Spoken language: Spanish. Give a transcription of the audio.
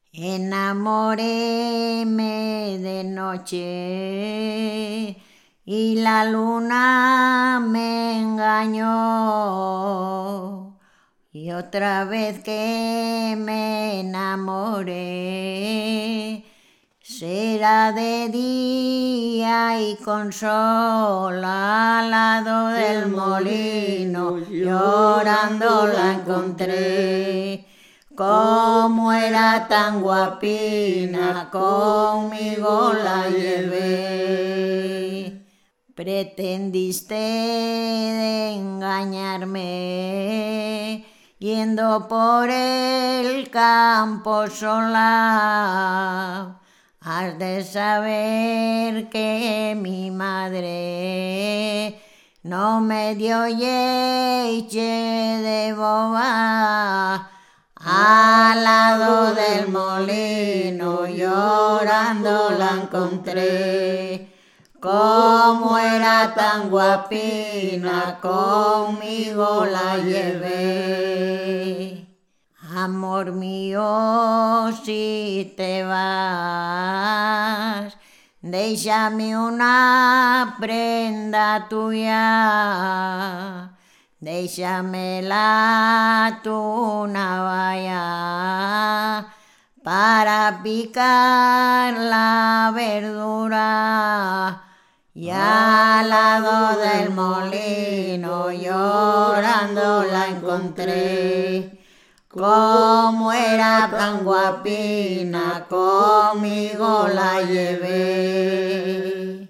Enamoréme de noche y la luna me engañó. Y otra vez que me enamoré, será de día y con sol al lado del molino, llorando la encontré. Como era tan guapina, conmigo la llevé. Pretendiste de engañarme, yendo por el campo sola. Has de saber que mi madre no me dio leche de boba. Al lado del molino llorando la encontré. Como era tan guapina, conmigo la llevé. Amor mío, si te vas, déjame una prenda tuya. Déjamela tú una valla para picar la verdura. Y al lado del molino llorando la encontré. Como era tan guapina, conmigo la llevé.